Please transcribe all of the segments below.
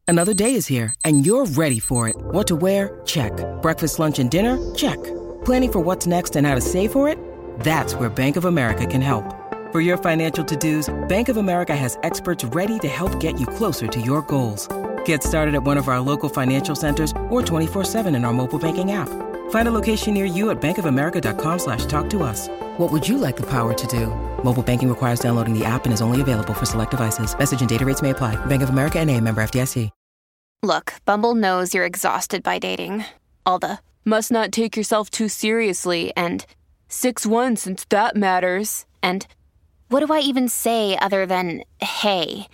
Another day is here, and you're ready for it. What to wear? Check. Breakfast, lunch, and dinner? Check. Planning for what's next and how to save for it? That's where Bank of America can help. For your financial to-dos, Bank of America has experts ready to help get you closer to your goals. Get started at one of our local financial centers or 24/7 in our mobile banking app. Find a location near you at bankofamerica.com/talktous. What would you like the power to do? Mobile banking requires downloading the app and is only available for select devices. Message and data rates may apply. Bank of America N.A., member FDIC. Look, Bumble knows you're exhausted by dating. All the must not take yourself too seriously and 6'1" since that matters. And what do I even say other than, hey?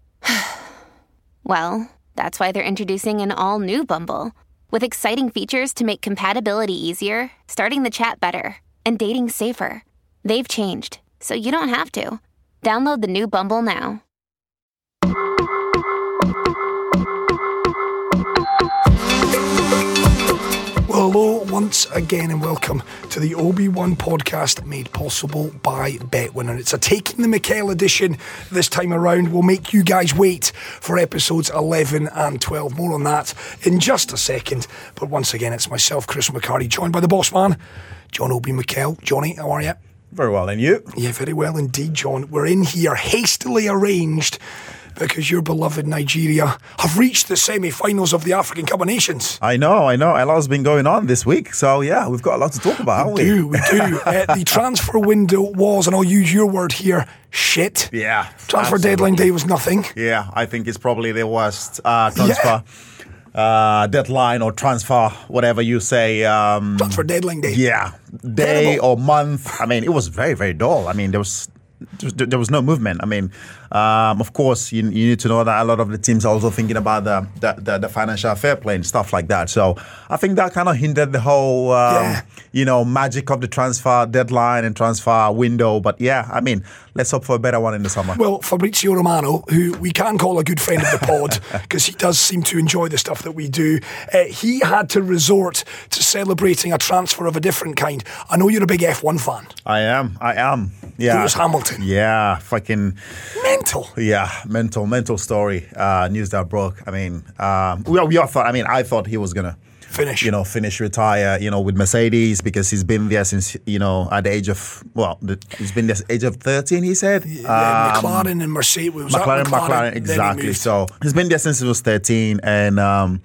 Well, that's why they're introducing an all-new Bumble with exciting features to make compatibility easier, starting the chat better, and dating safer. They've changed, so you don't have to. Download the new Bumble now. Well, hello once again and welcome to the Obi-Wan podcast made possible by BetWinner. It's a Taking the Mikel edition this time around. We'll make you guys wait for episodes 11 and 12. More on that in just a second. But once again, it's myself, Chris McCarty, joined by the boss man, John Obi Mikel. Johnny, how are you? Very well, and you? Yeah, very well indeed, John. We're in here hastily arranged because your beloved Nigeria have reached the semi-finals of the African Cup of Nations. I know. A lot's been going on this week. So, yeah, we've got a lot to talk about, haven't we? We do. The transfer window was, and I'll use your word here, shit. Yeah. Transfer absolutely. deadline day was nothing. Yeah, I think it's probably the worst transfer deadline or transfer, whatever you say. Transfer deadline day. Yeah. Day Terrible. or month. I mean, it was very, very dull. I mean, there was no movement. I mean, of course, you need to know that a lot of the teams are also thinking about the financial fair play and stuff like that. So I think that kind of hindered the whole, magic of the transfer deadline and transfer window. But yeah, I mean, let's hope for a better one in the summer. Well, Fabrizio Romano, who we can call a good friend of the pod because he does seem to enjoy the stuff that we do, he had to resort to celebrating a transfer of a different kind. I know you're a big F1 fan. I am. Yeah. Lewis Hamilton. Yeah, fucking mental. Yeah, mental story. News that broke. I mean, we all thought. I mean, I thought he was gonna finish, retire, with Mercedes because he's been there since, at the age of he's been there age of 13. He said. Yeah, McLaren and Mercedes. McLaren, exactly. So he's been there since he was 13 and.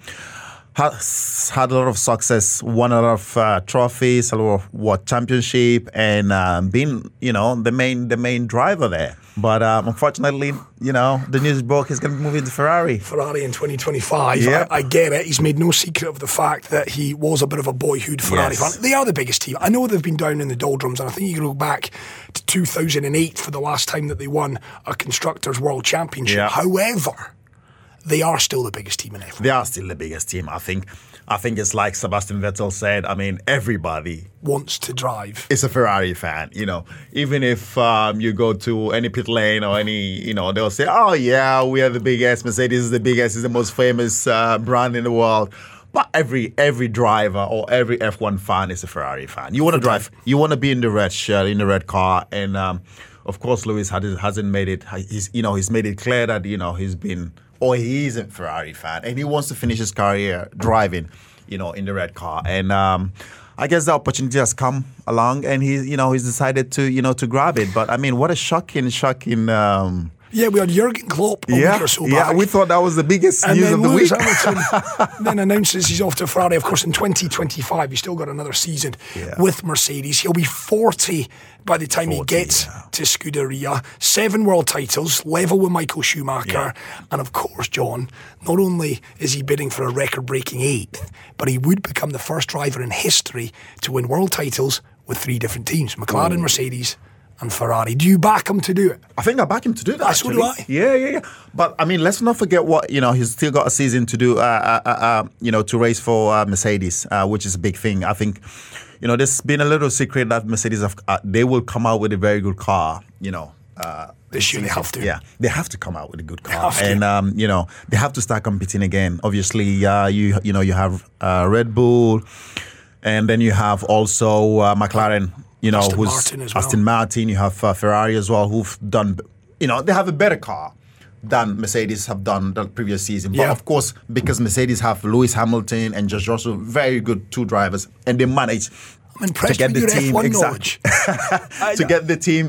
Has had a lot of success, won a lot of trophies, a lot of championship, and been the main driver there. But unfortunately, the news broke he's going to move into Ferrari. Ferrari in 2025. Yeah. I get it. He's made no secret of the fact that he was a bit of a boyhood Ferrari fan. They are the biggest team. I know they've been down in the doldrums, and I think you can go back to 2008 for the last time that they won a Constructors' World Championship. Yeah. However, they are still the biggest team in F1. They are still the biggest team. I think it's like Sebastian Vettel said. I mean, everybody wants to drive. It's a Ferrari fan, Even if you go to any pit lane or any, they'll say, "Oh yeah, we are the biggest. Mercedes is the biggest. It's the most famous brand in the world." But every driver or every F1 fan is a Ferrari fan. You want to drive. You want to be in the red shirt, in the red car, and of course, Lewis hasn't made it. He's made it clear that he's been. Or he is a Ferrari fan, and he wants to finish his career driving, in the red car. And I guess the opportunity has come along, and he's decided to grab it. But I mean, what a shocking. Yeah, we had Jurgen Klopp a week or so back. Yeah, we thought that was the biggest news of the Lewis week. Hamilton then announces he's off to Ferrari. Of course, in 2025, he's still got another season with Mercedes. He'll be 40 by the time he gets to Scuderia. 7 world titles, level with Michael Schumacher. Yeah. And of course, John, not only is he bidding for a record-breaking 8th, but he would become the first driver in history to win world titles with 3 different teams, McLaren, Mercedes, and Ferrari. Do you back him to do it? I think I back him to do that. So do I. Yeah. But I mean, let's not forget what he's still got a season to do. To race for Mercedes, which is a big thing. I think, there's been a little secret that Mercedes they will come out with a very good car. This year they have to. Yeah, they have to come out with a good car, and they have to start competing again. Obviously, you have Red Bull, and then you have also McLaren. Aston Martin, you have Ferrari as well, who've done, they have a better car. than Mercedes have done the previous season. But of course, because Mercedes have Lewis Hamilton and George Russell, very good two drivers, and they manage I'm impressed with your F1 knowledge. To get the team,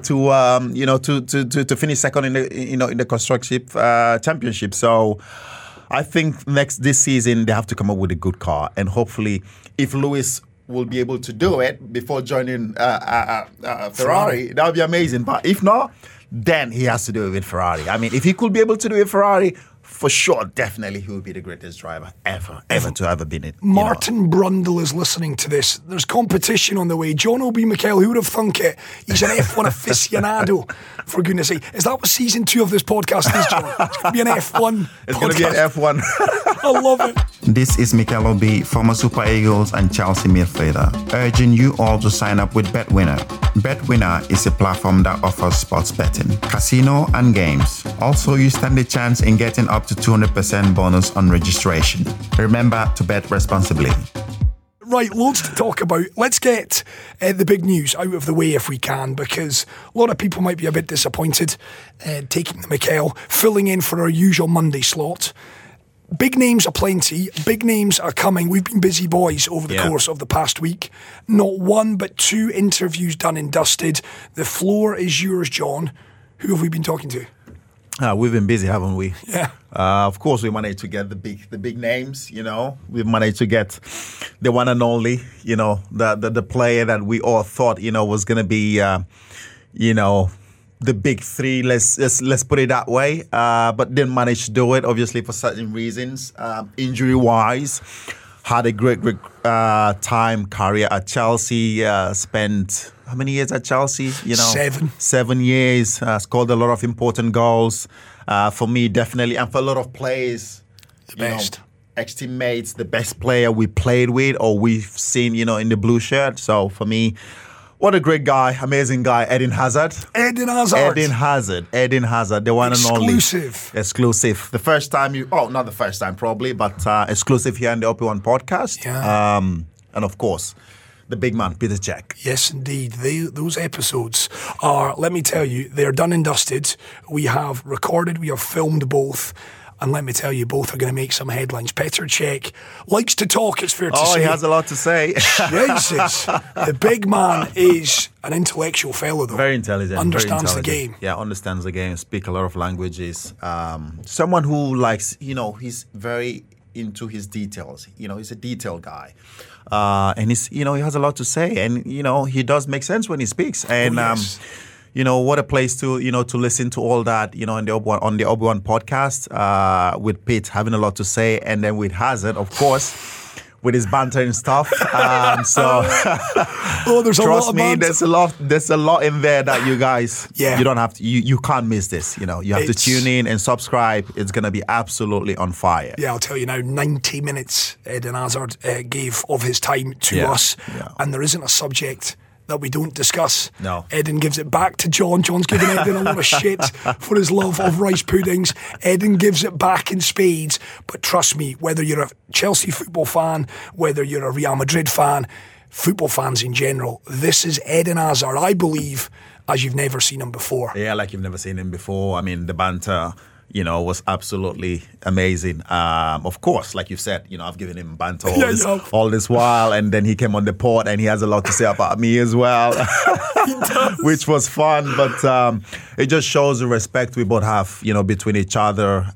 to finish second in the constructive championship. So I think this season they have to come up with a good car, and hopefully, if Lewis will be able to do it before joining Ferrari, that would be amazing. But if not, then he has to do it with Ferrari. I mean, if he could be able to do it with Ferrari, for sure, definitely he will be the greatest driver ever to ever been it. Martin Brundle is listening to this. There's competition on the way. John Obi Mikel, who would have thunk it? He's an F1 aficionado, for goodness sake. Is that what season 2 of this podcast is, John? It's going to be an F1 It's going to be an F1. I love it. This is Mikel Obi, former Super Eagles and Chelsea midfielder, urging you all to sign up with BetWinner. BetWinner is a platform that offers sports betting, casino, and games. Also, you stand a chance in getting up to 200% bonus on registration. Remember to bet responsibly. Right, loads to talk about. Let's get the big news out of the way if we can, because a lot of people might be a bit disappointed taking the Mikel, filling in for our usual Monday slot. Big names are plenty. Big names are coming. We've been busy boys over the course of the past week. Not one, but 2 interviews done and dusted. The floor is yours, John. Who have we been talking to? We've been busy, haven't we? Yeah. Of course, we managed to get the big names. We've managed to get the one and only. The player that we all thought was going to be, the big 3. Let's put it that way. But didn't manage to do it, obviously for certain reasons. Injury wise, had a great time career at Chelsea. Spent how many years at Chelsea? 7 years. Scored a lot of important goals. For me, definitely, and for a lot of players, the best. Ex-teammates, the best player we played with or we've seen, in the blue shirt. So for me, what a great guy, amazing guy, Eden Hazard. Eden Hazard, the one and only. Exclusive. The first time not the first time probably, but exclusive here on the OP1 podcast. Yeah. And of course, the big man, Peter Cech. Yes, indeed. Those episodes are, let me tell you, they're done and dusted. We have recorded, we have filmed both. And let me tell you, both are going to make some headlines. Petr Cech likes to talk, it's fair to say. Oh, he has a lot to say. Jesus. The big man is an intellectual fellow, though. Very intelligent. Understands the game. Yeah, understands the game, speaks a lot of languages. Someone who likes, he's very into his details. He's a detail guy. And he has a lot to say. And, he does make sense when he speaks. And, what a place to listen to all that, on the OB1 podcast, with Pete having a lot to say, and then with Hazard, of course, with his banter and stuff. There's trust a lot of me, banter. there's a lot in there that you guys, you don't have to, you can't miss this. You have to tune in and subscribe. It's going to be absolutely on fire. Yeah, I'll tell you now, 90 minutes Eden Hazard gave of his time to us, and there isn't a subject that we don't discuss. No. Eden gives it back to John. John's giving Eden a lot of shit for his love of rice puddings. Eden gives it back in spades. But trust me, whether you're a Chelsea football fan, whether you're a Real Madrid fan, football fans in general, this is Eden Hazard, I believe, as you've never seen him before. Yeah, like you've never seen him before. I mean, the banter, was absolutely amazing. Of course, like you said, I've given him banter all this while, and then he came on the pod and he has a lot to say about me as well, which was fun. But it just shows the respect we both have, between each other.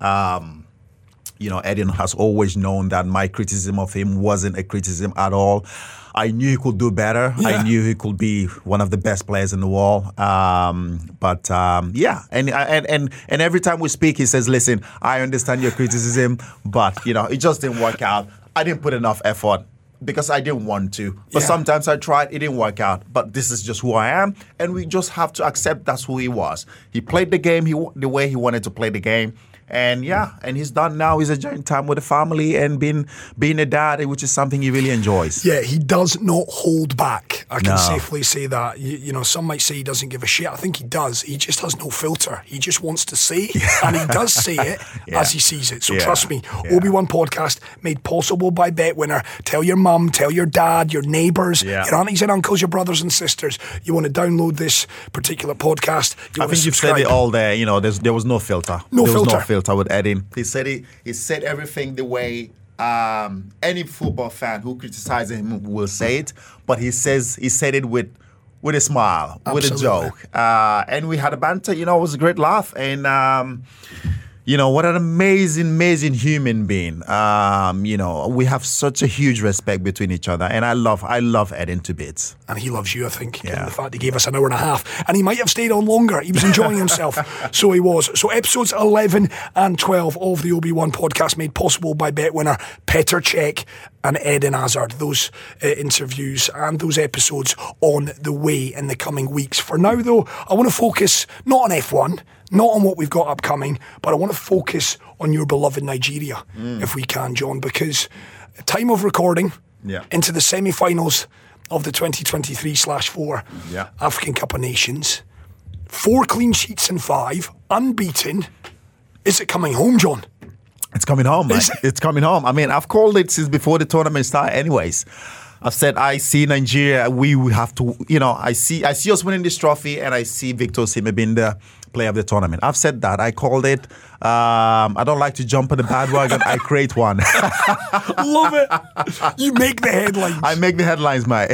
Eden has always known that my criticism of him wasn't a criticism at all. I knew he could do better. Yeah. I knew he could be one of the best players in the world. And every time we speak, he says, "Listen, I understand your criticism, but it just didn't work out. I didn't put enough effort because I didn't want to. But sometimes I tried, it didn't work out. But this is just who I am, and we just have to accept that's who he was. He played the game the way he wanted to play the game." And he's done now. He's enjoying time with the family and being a dad, which is something he really enjoys. Yeah, he does not hold back. I can safely say that. You know, some might say he doesn't give a shit. I think he does. He just has no filter. He just wants to say, and he does say it as he sees it. So trust me, Obi-Wan Podcast, made possible by BetWinner. Tell your mum, tell your dad, your neighbours, your aunties and uncles, your brothers and sisters. You want to download this particular podcast. I think you've said it all there. You know, there was no filter. There was no filter with Eddie. He said everything the way any football fan who criticizes him will say it, but he said it with a smile, with a joke. And we had a banter, you know, it was a great laugh. And, you know, what an amazing human being. You know, we have such a huge respect between each other. And I love Eden to bits. And he loves you, I think, given the fact he gave us an hour and a half. And he might have stayed on longer. He was enjoying himself. So he was. So episodes 11 and 12 of the Obi-Wan Podcast, made possible by BetWinner, Petr Cech and Eden Hazard. Those interviews and those episodes on the way in the coming weeks. For now, though, I want to focus not on F1, not on what we've got upcoming, but I want to focus on your beloved Nigeria, if we can, John, because time of recording into the semi-finals of the 2023/4 African Cup of Nations. 4 clean sheets in 5, unbeaten. Is it coming home, John? It's coming home, man. It's coming home. I mean, I've called it since before the tournament started anyways. I've said I see Nigeria, we have to, you know, I see us winning this trophy, and I see Victor Osimhen being the player of the tournament. I've said that. I called it. I don't like to jump on the bandwagon. I create one. Love it. You make the headlines. I make the headlines, mate.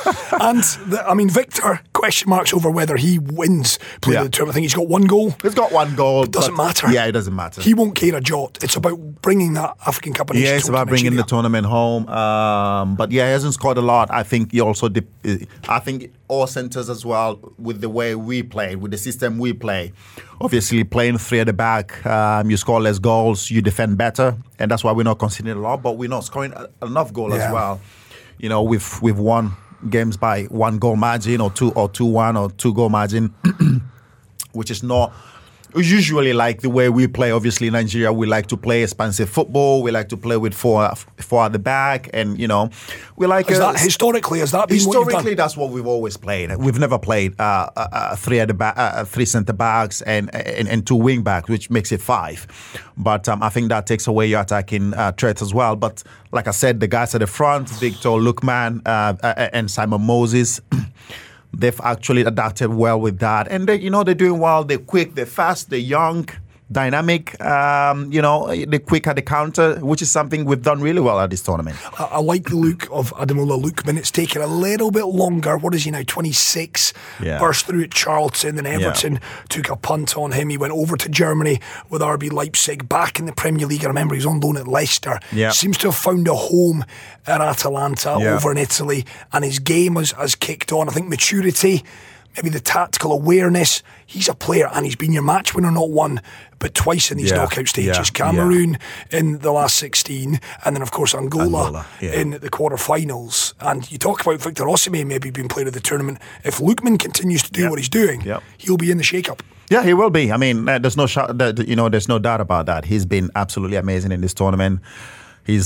And, Victor, question marks over whether he wins player of the tournament. I think he's got 1 goal. He's got 1 goal. It doesn't matter. Yeah, it doesn't matter. He won't care a jot. It's about bringing that African Cup of Nations. Yeah, it's about bringing the tournament home. But yeah, he hasn't scored a lot. I think he also, I think all centres as well, with the way we play, with the system we play. Obviously, playing 3 at the back, you score less goals, you defend better, and that's why we're not conceding a lot. But we're not scoring enough goal as well. You know, we've won games by 1 goal margin or 2-1 or 2 goal margin, which is not usually like the way we play. Obviously, in Nigeria, we like to play expansive football. We like to play with 4 at the back, and you know, we like. Historically, has that been historically? What you've done? That's what we've always played. We've never played 3 at the back, 3 centre backs and 2 wing backs, which makes it 5. But I think that takes away your attacking threat as well. But like I said, the guys at the front, Victor Lookman and Simon Moses. They've actually adapted well with that. And, they're doing well. They're quick, they're fast, they're young, dynamic. They're quick at the counter, which is something we've done really well at this tournament. I like the look of Ademola Lookman. It's taken a little bit longer. What is he now, 26? Burst through at Charlton, then Everton took a punt on him. He went over to Germany with RB Leipzig, back in the Premier League. I remember he was on loan at Leicester. Seems to have found a home at Atalanta over in Italy, and his game has kicked on. I think maturity, maybe the tactical awareness. He's a player, and he's been your match winner, not one, but twice in these knockout stages. Cameroon in the last 16, and then, of course, Angola in the quarterfinals. And you talk about Victor Osimhen maybe being player of the tournament. If Lookman continues to do what he's doing, he'll be in the shake-up. Yeah, he will be. I mean, there's no doubt about that. He's been absolutely amazing in this tournament. He's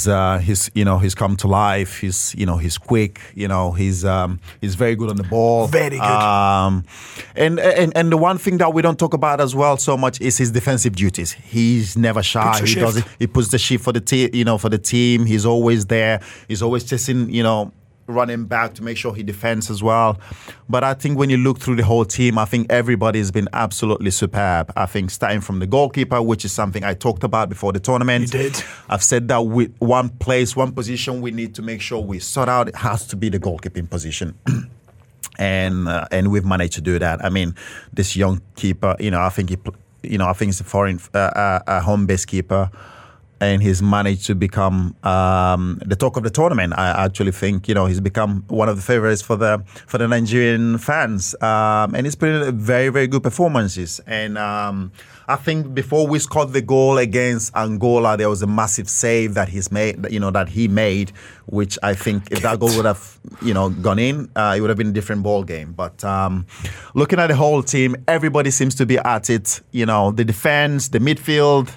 come to life. He's quick. He's very good on the ball. Very good. And the one thing that we don't talk about as well so much is his defensive duties. He's never shy. He does it. He puts the shift for the team. He's always there. He's always chasing, running back to make sure he defends as well. But I think when you look through the whole team, I think everybody's been absolutely superb. I think starting from the goalkeeper, which is something I talked about before the tournament. You did. I've said that with one position we need to make sure we sort out. It has to be the goalkeeping position. And we've managed to do that. I mean, this young keeper, I think he's a foreign home-based keeper. and he's managed to become the talk of the tournament. I actually think he's become one of the favorites for the Nigerian fans, and he's put in very, very good performances. And I think before we scored the goal against Angola, there was a massive save that he made, which I think if that goal would have gone in, it would have been a different ball game. But looking at the whole team, everybody seems to be at it. The defense, the midfield.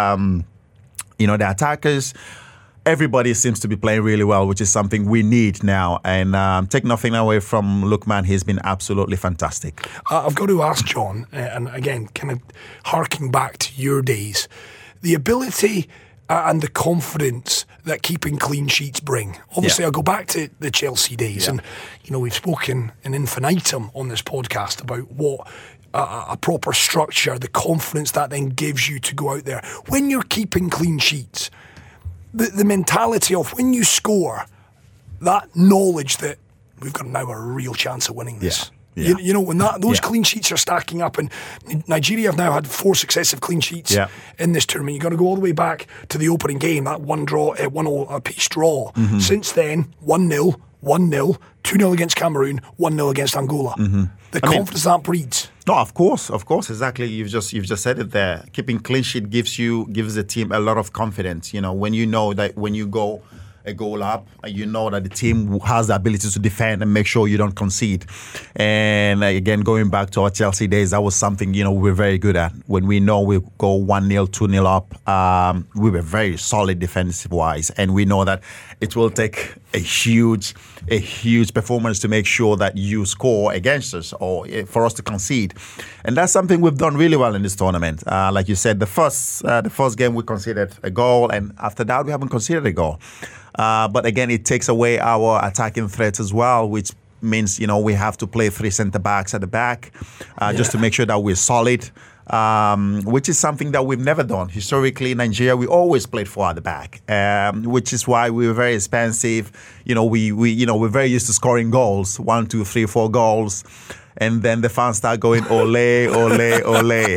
The attackers, everybody seems to be playing really well, which is something we need now. And take nothing away from Lookman, he's been absolutely fantastic. I've got to ask John, and again, kind of harking back to your days, the ability and the confidence that keeping clean sheets bring. Obviously, I'll go back to the Chelsea days, and we've spoken in infinitum on this podcast about what a proper structure, the confidence that then gives you to go out there. When you're keeping clean sheets, the mentality of when you score, that knowledge that we've got now a real chance of winning this. Yeah. When those clean sheets are stacking up, and Nigeria have now had 4 successive clean sheets in this tournament. You've got to go all the way back to the opening game, that 1-0 apiece draw. Mm-hmm. Since then, 1-0, 1-0, 2-0 against Cameroon, 1-0 against Angola. Mm-hmm. The confidence that breeds. No, of course, exactly. You've just said it there. Keeping clean sheet gives the team a lot of confidence. When you know that when you go a goal up, you know that the team has the ability to defend and make sure you don't concede. And again, going back to our Chelsea days, that was something we're very good at. When we know we go 1-0, 2-0 up, we were very solid defensive wise, and we know that it will take a huge performance to make sure that you score against us or for us to concede. And that's something we've done really well in this tournament. Like you said, the first game we conceded a goal, and after that we haven't conceded a goal. But again, it takes away our attacking threats as well, which means we have to play 3 centre backs at the back just to make sure that we're solid. Which is something that we've never done. Historically, in Nigeria, we always played 4 at the back, which is why we were very expensive. We're very used to scoring goals, 1, 2, 3, 4 goals. And then the fans start going, ole, ole, ole.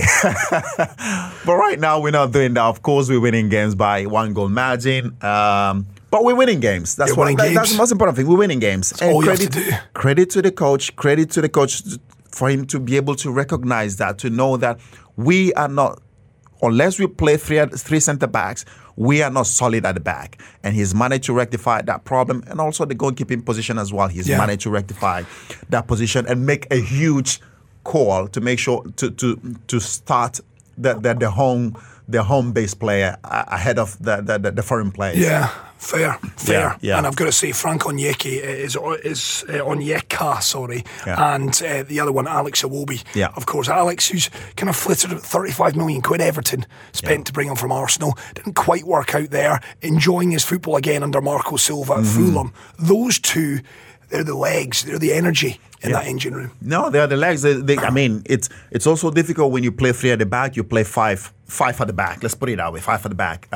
But right now, we're not doing that. Of course, we're winning games by 1 goal margin. But we're winning games. That's the most important thing. We're winning games. That's all you have to do. Credit to the coach for him to be able to recognize that, to know that we are not, unless we play 3 centre backs, we are not solid at the back. And he's managed to rectify that problem, and also the goalkeeping position as well. He's managed to rectify that position and make a huge call to make sure to start the home base player ahead of the foreign players. Yeah. Fair. Yeah. And I've got to say, Frank Onyeka is Onyeka, and the other one, Alex Iwobi. Yeah. Of course, Alex, who's kind of flitted at 35 million quid Everton spent to bring him from Arsenal. Didn't quite work out there. Enjoying his football again under Marco Silva at Fulham. Those two, they're the legs, they're the energy in that engine room. No, they're the legs. I mean, it's also difficult when you play 3 at the back, you play 5 at the back. Let's put it that way, 5 at the back.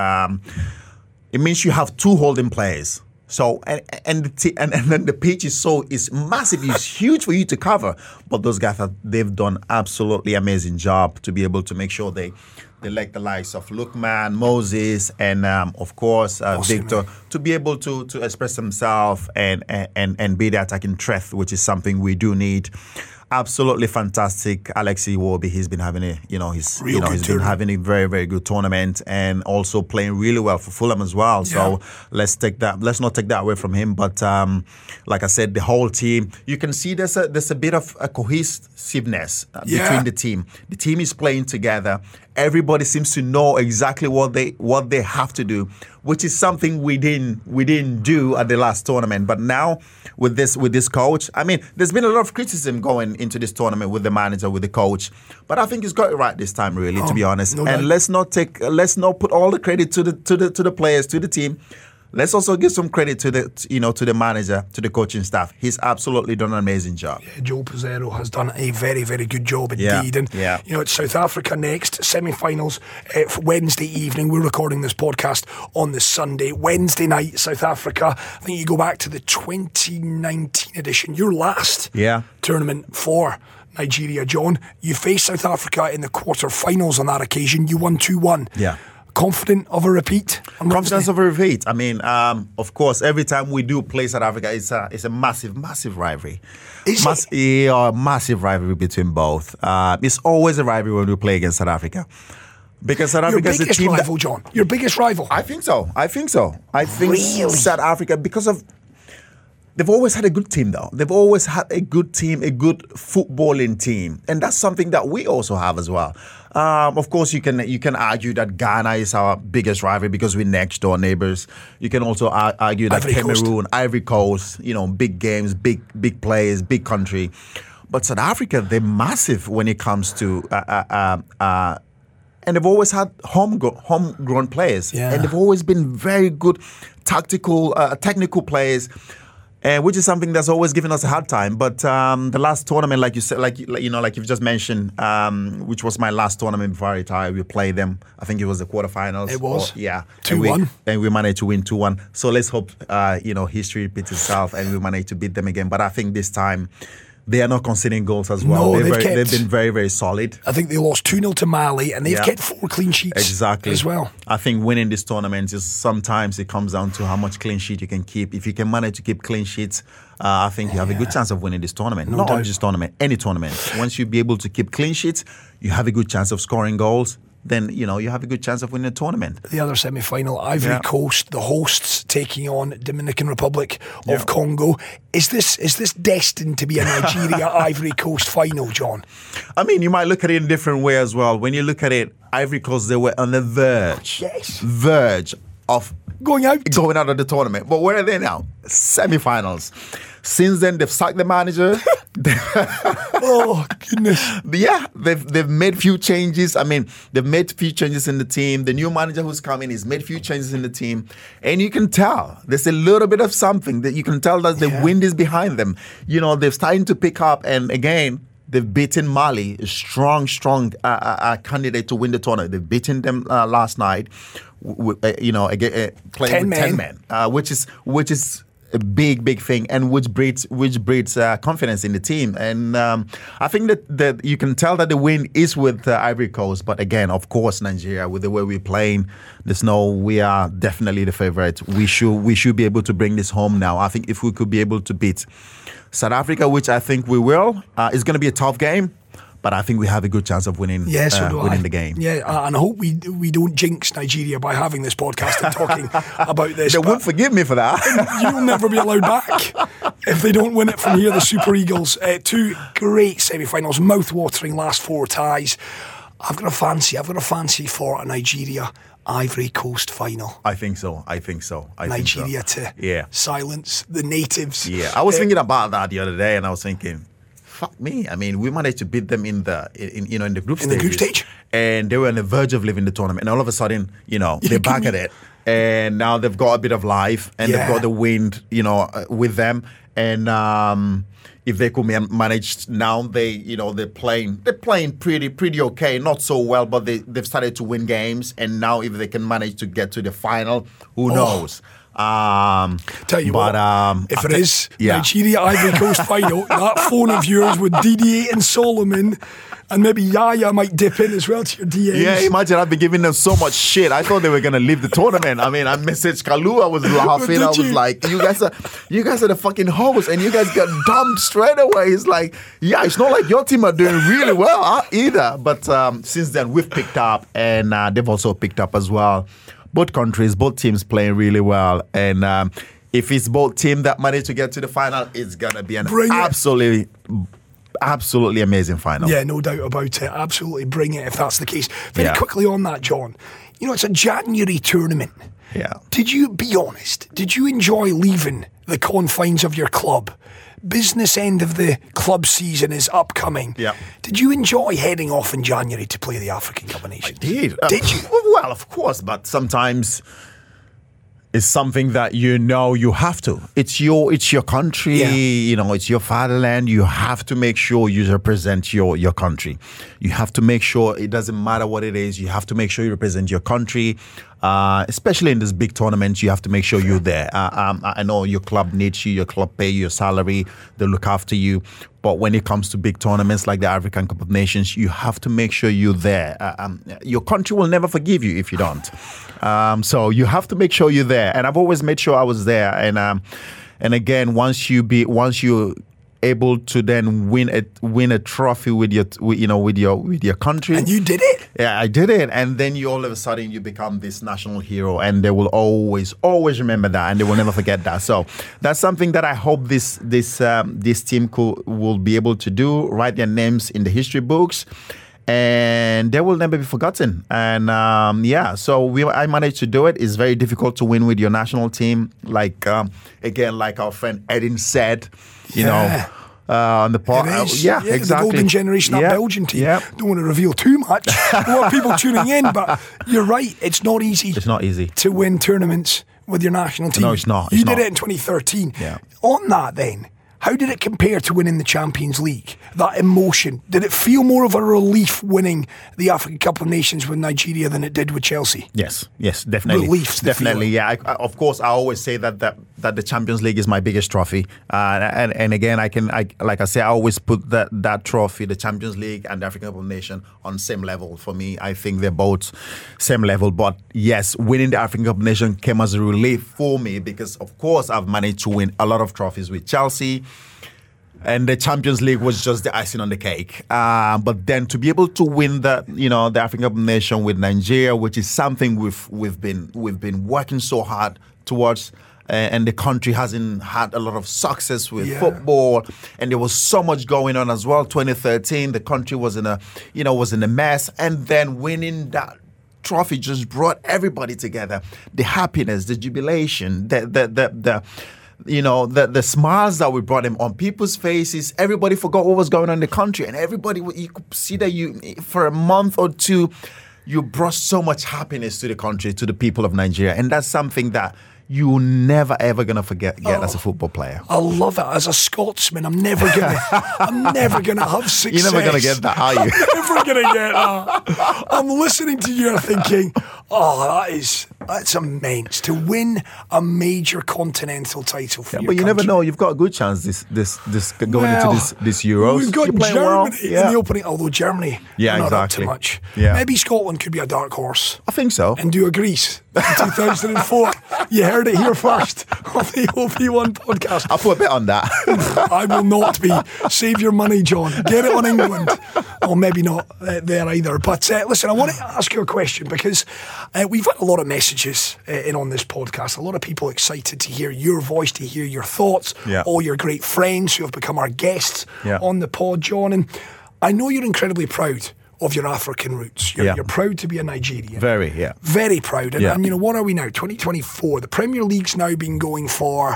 It means you have 2 holding players. So and then the pitch is massive, it's huge for you to cover. But those guys they've done absolutely amazing job to be able to make sure they like the likes of Lookman, Moses, and of course Victor to be able to express themselves and be the attacking threat, which is something we do need. Absolutely fantastic, Alex Iwobi. He's been having been having a very, very good tournament, and also playing really well for Fulham as well. So let's not take that away from him. But like I said, the whole team, you can see there's a bit of a cohesiveness between the team. The team is playing together. Everybody seems to know exactly what they have to do, which is something we didn't do at the last tournament. But now with this coach, I mean, there's been a lot of criticism going into this tournament with the manager, with the coach, but I think he's got it right this time, really, to be honest. No, and let's not put all the credit to the players, to the team. Let's also give some credit to the manager, to the coaching staff. He's absolutely done an amazing job. Yeah, Joe Pezzero has done a very, very good job indeed. And it's South Africa next, semi-finals for Wednesday evening. We're recording this podcast on the Sunday. Wednesday night, South Africa. I think you go back to the 2019 edition, your last tournament for Nigeria, John. You faced South Africa in the quarter-finals on that occasion. You won 2-1. Yeah. confident of a repeat? Confidence of a repeat. I mean, of course, every time we do play South Africa, it's a massive rivalry. Massive rivalry between both. It's always a rivalry when we play against South Africa. Because South Africa is a team. Your biggest rival, John. Your biggest rival. I think so. I think really? South Africa, because of. They've always had a good team, though. They've always had a good team, a good footballing team, and that's something that we also have as well. Of course, you can argue that Ghana is our biggest rival because we're next door neighbors. You can also argue that Cameroon, Ivory Coast, big games, big players, big country. But South Africa, they're massive when it comes to. And they've always had homegrown players, and they've always been very good technical players. Which is something that's always given us a hard time. But the last tournament, like you said, like you've just mentioned, which was my last tournament before I retired, we played them. I think it was the quarterfinals. It was. 2-1. And we managed to win 2-1. So let's hope, history repeats itself and we manage to beat them again. But I think this time, they are not conceding goals as well. No, they've been very, very solid. I think they lost 2-0 to Mali, and they've kept 4 clean sheets as well. I think winning this tournament is sometimes it comes down to how much clean sheet you can keep. If you can manage to keep clean sheets, I think you have a good chance of winning this tournament. Not only this tournament, any tournament. Once you be able to keep clean sheets, you have a good chance of scoring goals. Then, you have a good chance of winning a tournament. The other semi-final, Ivory Coast, the hosts taking on Dominican Republic of Congo. Is this destined to be a Nigeria-Ivory Coast final, John? I mean, you might look at it in a different way as well. When you look at it, Ivory Coast, they were on the verge of going out of the tournament. But where are they now? Semi-finals. Since then, they've sacked the manager. Oh, goodness. Yeah, they've made few changes. I mean, they've made few changes in the team. The new manager who's coming has made few changes in the team. And you can tell there's a little bit of something that you can tell that the wind is behind them. They're starting to pick up. And again, they've beaten Mali, a strong candidate to win the tournament. They've beaten them last night, playing with 10 men, which is a big thing, and which breeds confidence in the team. And I think that you can tell that the win is with Ivory Coast. But again, of course, Nigeria, with the way we're playing, we are definitely the favorite. We should be able to bring this home now. I think if we could be able to beat South Africa, which I think we will, it's going to be a tough game. But I think we have a good chance of winning the game. Yeah, and I hope we don't jinx Nigeria by having this podcast and talking about this. They won't forgive me for that. You'll never be allowed back if they don't win it from here, the Super Eagles. 2 great semi-finals, mouth-watering last 4 ties. I've got a fancy for a Nigeria-Ivory Coast final. I think so. Nigeria to silence the natives. Yeah, I was thinking about that the other day, and I was thinking, fuck me. I mean, we managed to beat them in the group stage. In the group stage. And they were on the verge of leaving the tournament. And all of a sudden, they're back at it. And now they've got a bit of life. And they've got the wind, with them. And if they could manage now, they're playing pretty okay. Not so well, but they've started to win games. And now if they can manage to get to the final, who knows? Tell you what, if it is Nigeria Ivory Coast final, that phone of yours with Didier and Solomon, and maybe Yaya might dip in as well to your DMs. Yeah, imagine I've been giving them so much shit. I thought they were gonna leave the tournament. I mean, I messaged Kalu. I was laughing. I was like, "You guys are the fucking hosts, and you guys got dumped straight away." It's like, it's not like your team are doing really well either. But since then, we've picked up, and they've also picked up as well. Both teams playing really well. And if it's both teams that manage to get to the final, it's going to be an absolutely amazing final. Yeah, no doubt about it. Absolutely bring it if that's the case. Very quickly on that, John. It's a January tournament. Yeah. Did you enjoy leaving the confines of your club? Business end of the club season is upcoming. Yeah. Did you enjoy heading off in January to play the African Cup of Nations? I did. Did you? Well, of course, but sometimes it's something that you have to. It's your country, it's your fatherland. You have to make sure you represent your country. You have to make sure it doesn't matter what it is. You have to make sure you represent your country. especially in these big tournaments, you have to make sure you're there. I know your club needs you, your club pay you your salary, they look after you. But when it comes to big tournaments like the African Cup of Nations, you have to make sure you're there. Your country will never forgive you if you don't. So you have to make sure you're there. And I've always made sure I was there. And again, once you able to then win a trophy with your country. And you did it? Yeah, I did it. And then you all of a sudden you become this national hero, and they will always remember that, and they will never forget that. So that's something that I hope this team will be able to do, write their names in the history books, and they will never be forgotten. And I managed to do it. It's very difficult to win with your national team. Like our friend Edin said, on the part. Exactly. The golden generation, that Belgian team. Yeah. Don't want to reveal too much. A lot of people tuning in, but you're right. It's not easy. It's not easy to win tournaments with your national team. No, it's not. You did it in 2013. Yeah. On that, then, how did it compare to winning the Champions League? That emotion, did it feel more of a relief winning the African Cup of Nations with Nigeria than it did with Chelsea? Yes, definitely. Relief, definitely. Yeah, of course, I always say that the Champions League is my biggest trophy, and again, I always put that trophy, the Champions League and the African Cup of Nations, on same level for me. I think they're both same level. But yes, winning the African Cup of Nations came as a relief for me because, of course, I've managed to win a lot of trophies with Chelsea. And the Champions League was just the icing on the cake. But then to be able to win the African Cup of Nations with Nigeria, which is something we've been working so hard towards, and the country hasn't had a lot of success with football, and there was so much going on as well. 2013, the country was in a mess, and then winning that trophy just brought everybody together. The happiness, the jubilation, the smiles that we brought them on people's faces. Everybody forgot what was going on in the country, and you could see that for a month or two, you brought so much happiness to the country, to the people of Nigeria, and that's something that you're never ever gonna forget as a football player. I love it. As a Scotsman, I'm never gonna have success. You're never gonna get that, are you? I'm never gonna get that. I'm listening to you thinking, that's immense to win a major continental title for your but you country. never know. You've got a good chance this going into this Euros. We've got Germany in the opening, although Germany not up to much. Yeah. Maybe Scotland could be a dark horse. I think so. And do a Greece in 2004. You heard it here first on the OB1 podcast. I'll put a bit on that. I will not be. Save your money, John. Get it on England. Or maybe not there either. But listen, I want to ask you a question because we've had a lot of messages in on this podcast. A lot of people excited to hear your voice, to hear your thoughts. Yeah. All your great friends who have become our guests on the pod, John. And I know you're incredibly proud of your African roots. You're proud to be a Nigerian. Very proud. And what are we now? 2024. The Premier League's now been going for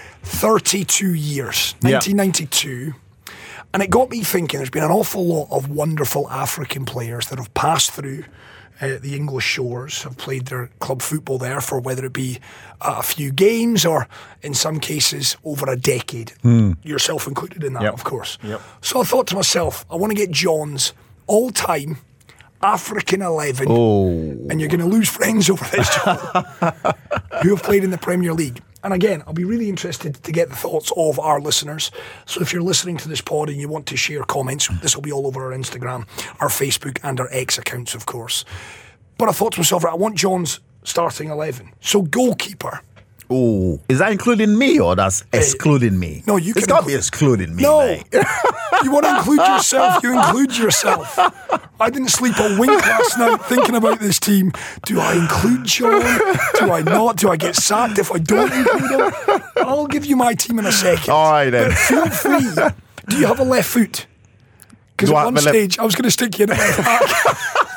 32 years. 1992. And it got me thinking, there's been an awful lot of wonderful African players that have passed through the English shores, have played their club football there for whether it be a few games or in some cases over a decade. Yourself included in that, of course. So I thought to myself, I want to get John's all-time African 11, and you're going to lose friends over this, John, who have played in the Premier League. And again, I'll be really interested to get the thoughts of our listeners. So if you're listening to this pod and you want to share comments, this will be all over our Instagram, our Facebook and our X accounts, of course. But I thought to myself, I want John's starting 11. So goalkeeper. Oh, is that including me or that's excluding me? No, you can. It's got to be excluding me. No, mate. You want to include yourself. You include yourself. I didn't sleep a wink last night thinking about this team. Do I include John? Do I not? Do I get sacked if I don't include him? I'll give you my team in a second. All right then. But feel free. Do you have a left foot? Because at one stage I was going to stick you in a left back.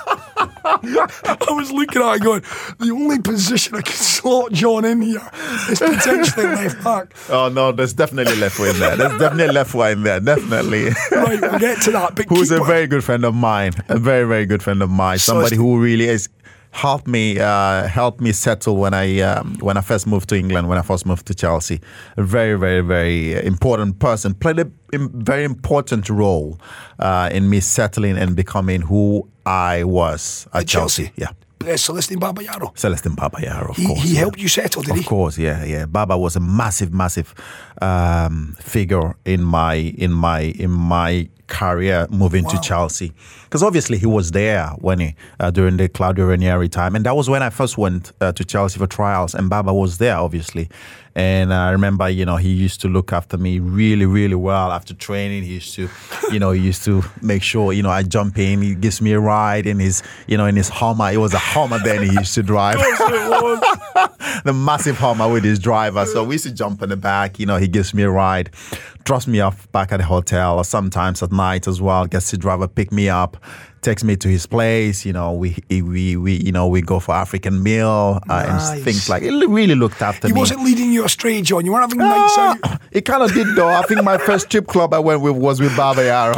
I was looking at it going, the only position I can slot John in here is potentially left back. Oh no, there's definitely left foot in there. There's definitely left foot in there, definitely. Right, we'll get to that. But who's a very good friend of mine, a very, very good friend of mine. Somebody who really is helped me settle when I first moved to England, when I first moved to Chelsea. A very, very, very important person. Played a very important role in me settling and becoming who I was at Chelsea. Yeah. Celestin Babayaro. Celestin Babayaro, of course. He helped you settle, did he? Of course, yeah. Baba was a massive figure in my career moving to Chelsea, because obviously he was there when during the Claudio Ranieri time, and that was when I first went to Chelsea for trials, and Baba was there obviously. And I remember, he used to look after me really, really well after training. He used to, make sure, I jump in. He gives me a ride in his Hummer. It was a Hummer then he used to drive. The massive Hummer with his driver. So we used to jump in the back. He gives me a ride, drops me off back at the hotel, or sometimes at night as well. Gets the driver, pick me up, takes me to his place. We go for African meal and things like. It really looked after me. He wasn't leading you astray, John. You weren't having nights out. It kind of did though. I think my first strip club I went with was with Babayaro.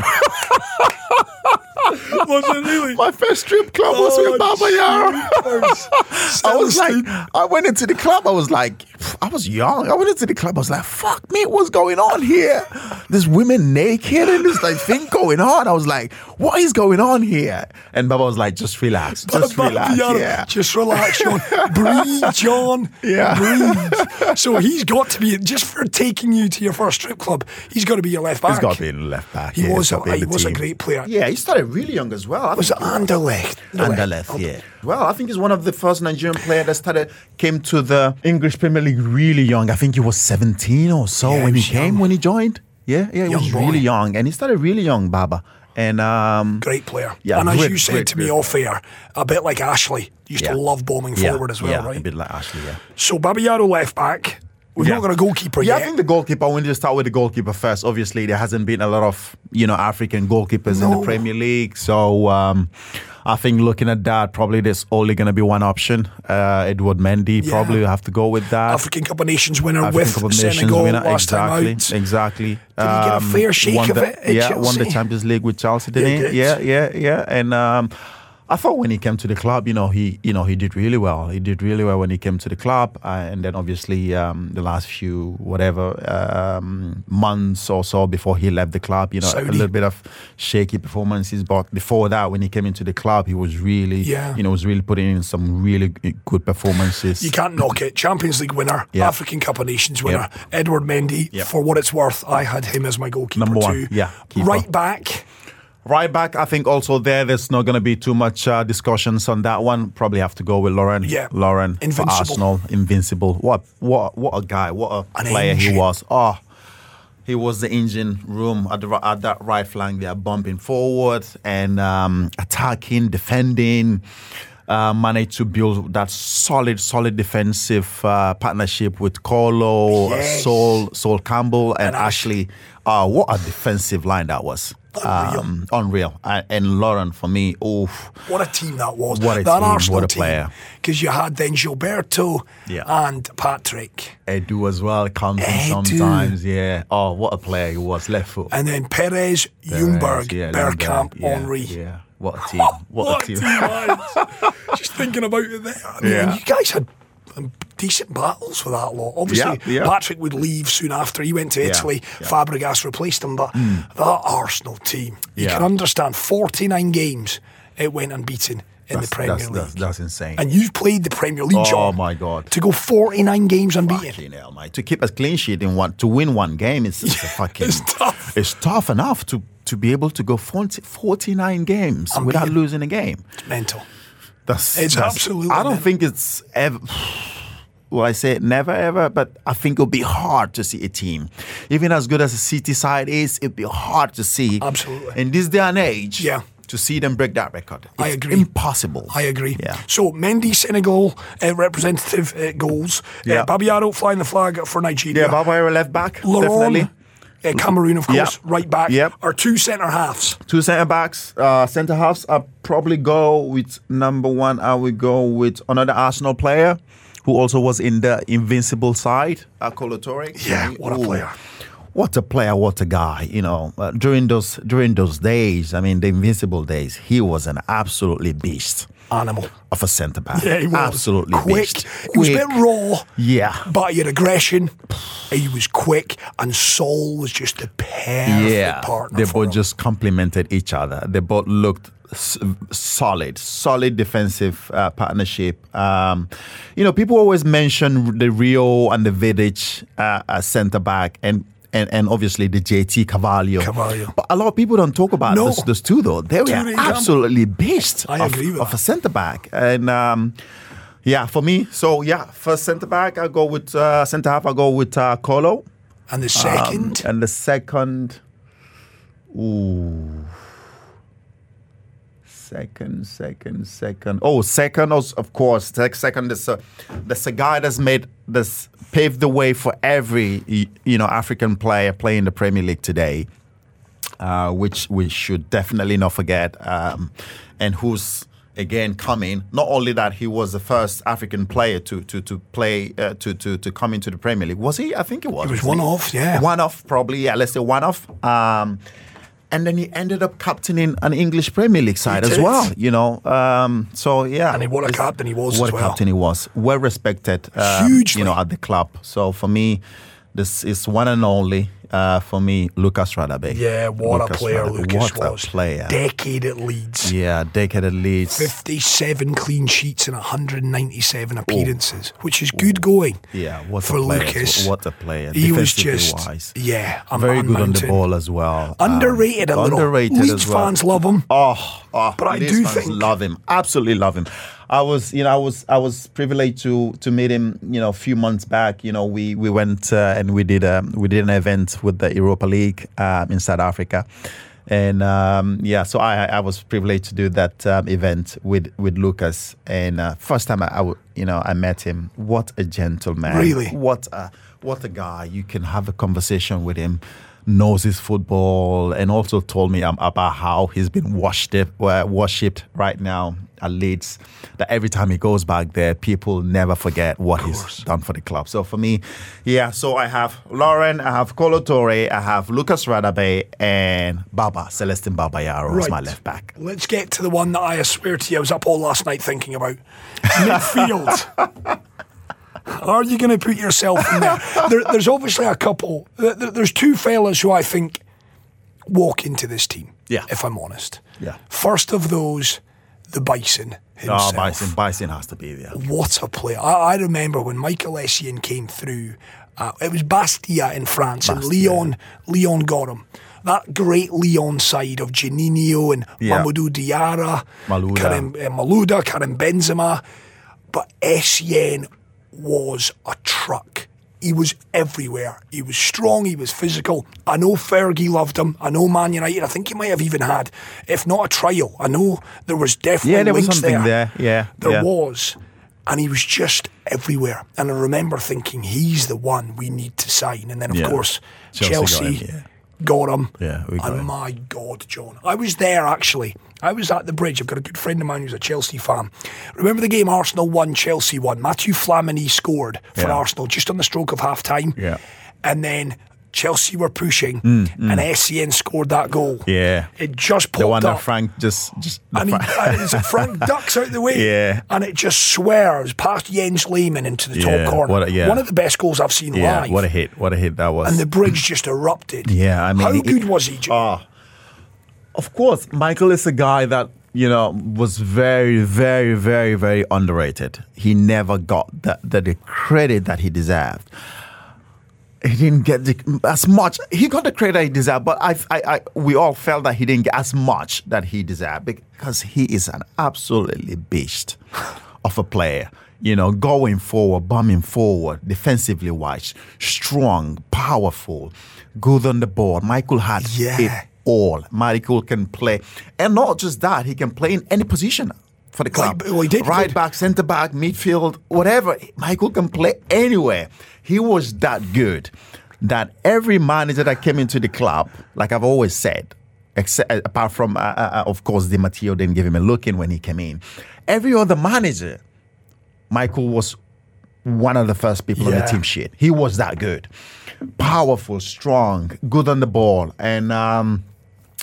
Was it really? My first strip club was with Babayaro. I was like, I went into the club. I was young. I went into the club. I was like, fuck me, what's going on here? There's women naked and there's thing going on. I was like, what is going on here? And Baba was like, just relax. Relax. Yeah. Just relax, John. Breathe, John. Yeah. Breathe. So he's got to be, just for taking you to your first strip club, he's got to be your left back. He's got to be in left back. He was a great player. Yeah, he started really young as well. Was it Anderlecht? Anderlecht, yeah. Well, I think he's one of the first Nigerian players that came to the English Premier League really young. I think he was 17 or so when he joined. Yeah, he was really young. And he started really young, Baba. And great player. Yeah, and as you said to me off air, a bit like Ashley, used to love bombing forward as well, right? A bit like Ashley, yeah. So Babayaro left back. We've not got a goalkeeper yet. Yeah, I think the goalkeeper, we need to start with the goalkeeper first. Obviously, there hasn't been a lot of, African goalkeepers in the Premier League. So I think looking at that, probably there's only going to be one option. Edward Mendy, probably have to go with that. African Cup of Nations winner with Senegal last time out. Exactly. Did he get a fair shake of it at Chelsea? Won the Champions League with Chelsea, didn't he? Yeah. And I thought when he came to the club, he did really well. He did really well when he came to the club, and then obviously the last few months or so before he left the club, a little bit of shaky performances. But before that, when he came into the club, he was really, was really putting in some really good performances. You can't knock it. Champions League winner, African Cup of Nations winner, Edward Mendy. For what it's worth, I had him as my goalkeeper number one. too. Yeah, right back. Right back, I think also there's not going to be too much discussions on that one. Probably have to go with Lauren. Yeah. Lauren for Arsenal. Invincible. What a guy. What a player he was. Oh, he was the engine room at that right flank there, bumping forward and attacking, defending. Managed to build that solid defensive partnership with Colo, Sol Campbell, and Ashley. What a defensive line that was. Unreal. And Lauren, for me, what a team that was. What a that team, Arsenal what a player. Because you had then Gilberto and Patrick. Edu as well comes in sometimes, yeah. Oh, what a player he was, left foot. And then Perez, Ljungberg, Bergkamp, Henry. Yeah. What a team. What a team. Just thinking about it there. I mean, you guys had decent battles for that lot. Obviously, Patrick would leave soon after. He went to Italy. Fabregas replaced him. But that Arsenal team, you can understand, 49 games it went unbeaten in the Premier League. That's insane. And you've played the Premier League, John. Oh, my God. To go 49 games unbeaten. Fucking hell, mate. To keep a clean sheet to win one game, it's fucking... It's tough. It's tough enough to be able to go 49 games without losing a game. It's mental. It's absolutely I don't think it's ever... Well, I say never ever, but I think it'll be hard to see a team. Even as good as the City side is, it'll be hard to see. Absolutely. In this day and age, to see them break that record. It's I agree. Impossible. I agree. Yeah. So, Mendy, Senegal, representative goals. Babayaro flying the flag for Nigeria. Yeah, Babayaro left back, Laurent, definitely. Cameroon, of course, right back. Our two centre-halves. Two centre-backs. Centre-halves, I'll probably go with number one. I will go with another Arsenal player who also was in the Invincible side, Kolo Toure. Yeah, what a player. What a player, what a guy. During those days, I mean, the Invincible days, he was an absolutely beast. Animal. Of a centre-back. Yeah, he was. Absolutely quick. Beast. He was a bit raw. Yeah. But he had aggression. He was quick. And Sol was just the perfect partner they both just complemented each other. They both looked solid defensive partnership. People always mention the Rio and the Vidic centre back and obviously the JT Carvalho. But a lot of people don't talk about those two though. They were absolutely beasts of a centre back. And for me, first centre back I go with centre half I go with Kolo. And the second? Second, of course. Second is a guy that's paved the way for every African player playing the Premier League today, which we should definitely not forget, and who's again coming. Not only that, he was the first African player to play to come into the Premier League. Was he? I think he was. He was one off, yeah. One off, probably. Yeah, let's say one off. And then he ended up captaining an English Premier League side as well, So, yeah. And what a captain he was as well. What a captain he was. Well respected, hugely. At the club. So, for me, this is one and only, for me, Lucas Radebe. Yeah, what a player Lucas was. What a player. Decade at Leeds. Yeah, decade at Leeds. 57 clean sheets and 197 appearances, which is good going for Lucas. What a player. He was just, wise. very good on the ball as well. Underrated a little. Leeds fans love him. But I do think love him. Absolutely love him. I was privileged to meet him. A few months back. We went and we did an event with the Europa League in South Africa, and so I was privileged to do that event with Lucas. And first time I met him. What a gentleman! Really, what a guy. You can have a conversation with him. Knows his football, and also told me about how he's been worshipped right now at Leeds. That every time he goes back there, people never forget what he's done for the club. So for me, so I have Lauren, I have Kolo Toure, I have Lucas Radebe, and Celestin Babayaro as my left back. Let's get to the one that I swear to you I was up all last night thinking about. Midfield. Are you going to put yourself in there? There's obviously a couple. There's two fellas who I think walk into this team, if I'm honest. Yeah. First of those, the Bison himself. Bison has to be there. What a player. I remember when Michael Essien came through, it was Bastia in France, and Lyon got him. That great Lyon side of Juninho and Mamadou Diarra, Malouda, Karim Benzema. But Essien was a truck. He was everywhere. He was strong, he was physical. I know Fergie loved him. I know Man United, I think he might have even had, if not a trial, I know there was definitely links was something there. There was. And he was just everywhere. And I remember thinking, he's the one we need to sign. And then, of course, Chelsea got him. And my God, John. I was there, actually. I was at the bridge. I've got a good friend of mine who's a Chelsea fan. Remember the game Arsenal won, Chelsea won? Mathieu Flamini scored for Arsenal just on the stroke of half-time. And then Chelsea were pushing, and Essien scored that goal. It just popped up. The one that Frank just Frank ducks out the way, and it just swears past Jens Lehmann into the top corner. One of the best goals I've seen live. What a hit that was. And the bridge just erupted. I mean, how good was he, Joe? Of course, Michael is a guy that, was very, very, very, very underrated. He never got the credit that he deserved. He didn't get as much. He got the credit he deserved, but we all felt that he didn't get as much that he deserved because he is an absolutely beast of a player. Going forward, bombing forward, defensively wise, strong, powerful, good on the ball. Michael had it all. Michael can play, and not just that, he can play in any position for the club. He did right back, centre back, midfield, whatever. Michael can play anywhere. He was that good that every manager that came into the club, like I've always said, apart from, of course, Di Matteo didn't give him a look in when he came in. Every other manager, Michael was one of the first people on the team sheet. He was that good. Powerful, strong, good on the ball. And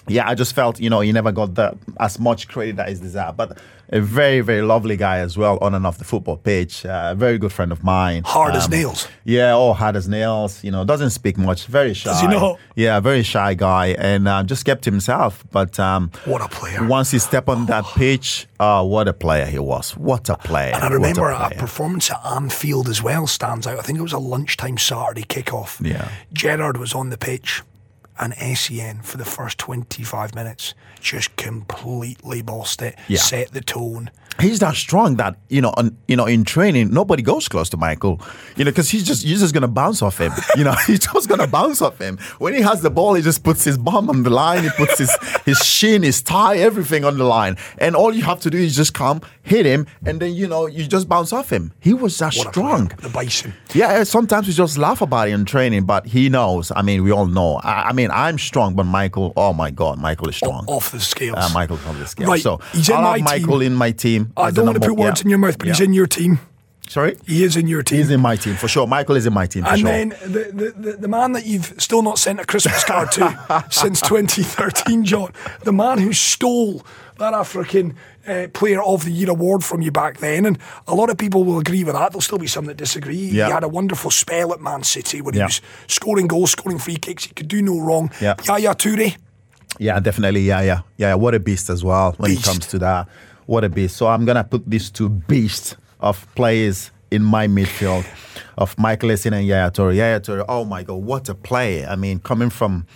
yeah, I just felt, he never got as much credit that is deserved. But a very, very lovely guy as well on and off the football pitch. A very good friend of mine. Hard as nails. Yeah, hard as nails. Doesn't speak much. Very shy. Does he not? Yeah, very shy guy, and just kept himself. But what a player! Once he stepped on that pitch, what a player he was! What a player! And I remember a performance at Anfield as well stands out. I think it was a lunchtime Saturday kickoff. Yeah, Gerrard was on the pitch. And SEN for the first 25 minutes just completely bossed it, set the tone. He's that strong that in training nobody goes close to Michael, because you're just gonna bounce off him. He's just gonna bounce off him. When he has the ball, he just puts his bum on the line. He puts his shin, his thigh, everything on the line, and all you have to do is just come, hit him, and then you just bounce off him. He was that strong. The Bison. Yeah, sometimes we just laugh about it in training, but he knows. I mean, we all know. I'm strong, but Michael, oh my God, Michael is strong. Off the scales. Michael's off the scales. Right, so he's in I have Michael in my team. I don't want to put words in your mouth, but he's in your team. Sorry? He is in your team. He's in my team, for sure. Michael is in my team, for sure. And then the man that you've still not sent a Christmas card to since 2013, John, the man who stole that African Player of the Year award from you back then, and a lot of people will agree with that. There'll still be some that disagree. He had a wonderful spell at Man City where he was scoring goals, scoring free kicks. He could do no wrong. Yaya Toure. Yeah, definitely. Yeah. What a beast as well when it comes to that. What a beast. So I'm going to put these two beasts of players in my midfield of Michael Essien and Yaya Toure. Yaya Toure, oh my God, what a player. I mean, coming from,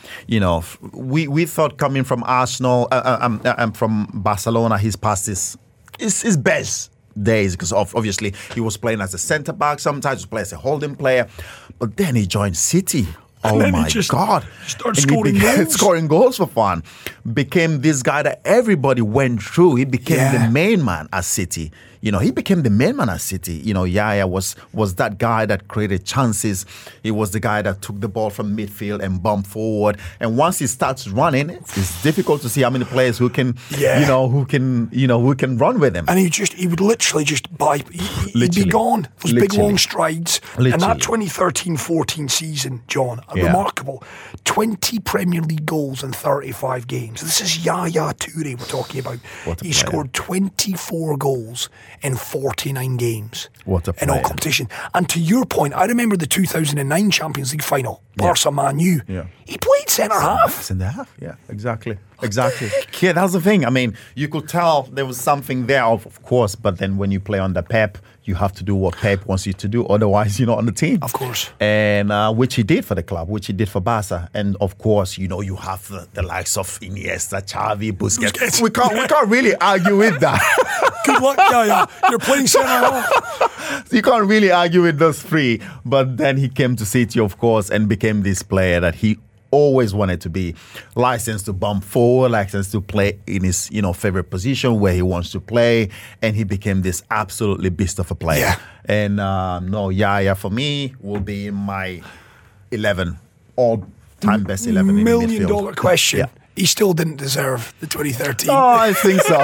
we thought coming from Arsenal and from Barcelona, he's past his best days because obviously he was playing as a centre-back, sometimes he was playing as a holding player, but then he joined City. Oh my God. Started scoring goals for fun. Became this guy that everybody went through. He became the main man at City. He became the main man at City. Yaya was that guy that created chances. He was the guy that took the ball from midfield and bumped forward. And once he starts running, it's difficult to see how many players who can, who can run with him. And he would literally just he'd be gone. Those big long strides. And that 2013-14 season, John, remarkable. 20 Premier League goals in 35 games. This is Yaya Toure we're talking about. He scored 24 goals in 49 games in all competition. And to your point, I remember the 2009 Champions League final, Barca Man U. He played centre-half. Centre-half, yeah, exactly. Yeah, that's the thing. I mean, you could tell there was something there, of course, but then when you play under Pep, you have to do what Pep wants you to do. Otherwise, you're not on the team. Of course. And which he did for the club, which he did for Barca. And of course, you have the likes of Iniesta, Xavi, Busquets. We can't really argue with that. Good luck, Yaya. You're playing centre-half. You can't really argue with those three. But then he came to City, of course, and became this player that he always wanted to be. Licensed to bump forward, licensed to play in his favorite position where he wants to play, and he became this absolutely beast of a player. And Yaya for me will be in my 11 all-time best 11 in $1 midfield. million question. He still didn't deserve the 2013. Oh, I think so.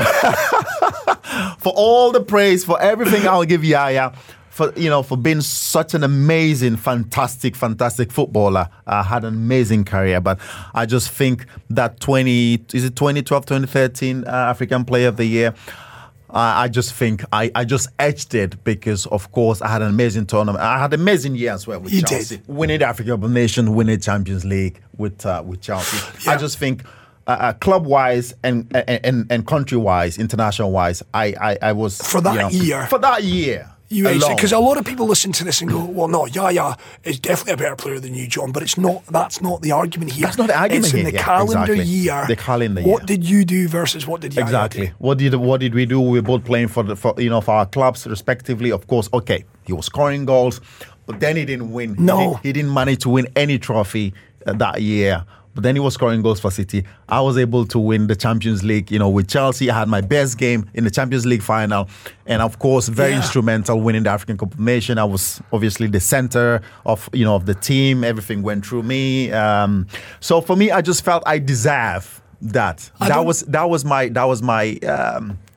For all the praise, for everything, I'll give Yaya. For being such an amazing, fantastic footballer, had an amazing career. But I just think that 2012, 2013 African Player of the Year, I just think I just edged it because, of course, I had an amazing tournament. I had an amazing year as well with Chelsea. Winning the African Cup of Nations, winning the Champions League with Chelsea. I just think club-wise and country-wise, international-wise, I was... For that year. For that year. Because a lot of people listen to this and go, well, no, Yaya is definitely a better player than you, John, but that's not the argument here. That's not the argument here. It's in the calendar year. The calendar year. What did you do versus what did Yaya do? What did we do? We were both playing for our clubs respectively. Of course, he was scoring goals, but then he didn't win. No. He didn't manage to win any trophy that year. But then he was scoring goals for City. I was able to win the Champions League, with Chelsea. I had my best game in the Champions League final. And of course, very instrumental winning the African Cup of Nations. I was obviously the center of the team. Everything went through me. So for me, I just felt I deserve that. That was my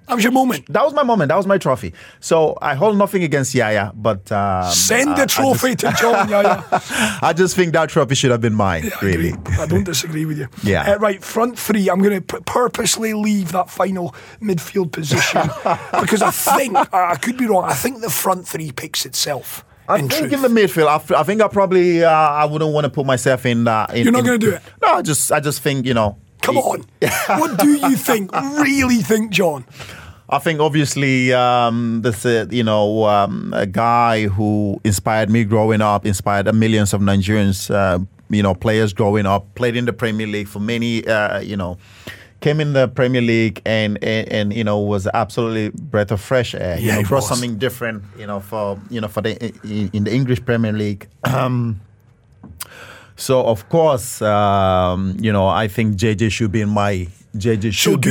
That was your moment. That was my moment. That was my trophy. So I hold nothing against Yaya, but send the trophy to John Yaya. I just think that trophy should have been mine. Yeah, really, I don't disagree with you. Yeah. Right, front three. I'm going to purposely leave that final midfield position because I think I could be wrong. I think the front three picks itself. I think in the midfield, I think I probably I wouldn't want to put myself in. You're not going to do it. No, I just think Come on. What do you think? Really think, John? I think obviously this a guy who inspired me growing up, inspired millions of Nigerians, players growing up, played in the Premier League for many, came in the Premier League and was absolutely breath of fresh air. Yeah, brought something different, for in the English Premier League. So of course, I think JJ should be in my. JJ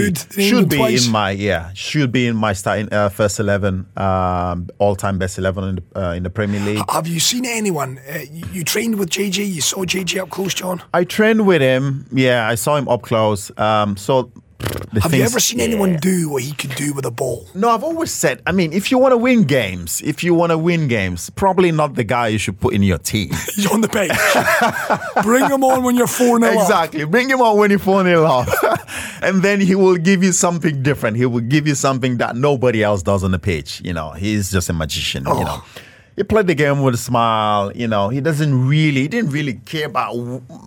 should be in my starting first 11, all-time best 11 in the Premier League. Have you seen anyone? You trained with JJ. You saw JJ up close, John. I trained with him. Yeah, I saw him up close. Have you ever seen anyone do what he could do with a ball? No, I've always said, if you want to win games, probably not the guy you should put in your team. He's on the bench. Bring him on when you're 4-0 Exactly. Bring him on when you're 4-0 off. And then he will give you something different. He will give you something that nobody else does on the pitch. He's just a magician, He played the game with a smile. He didn't really care about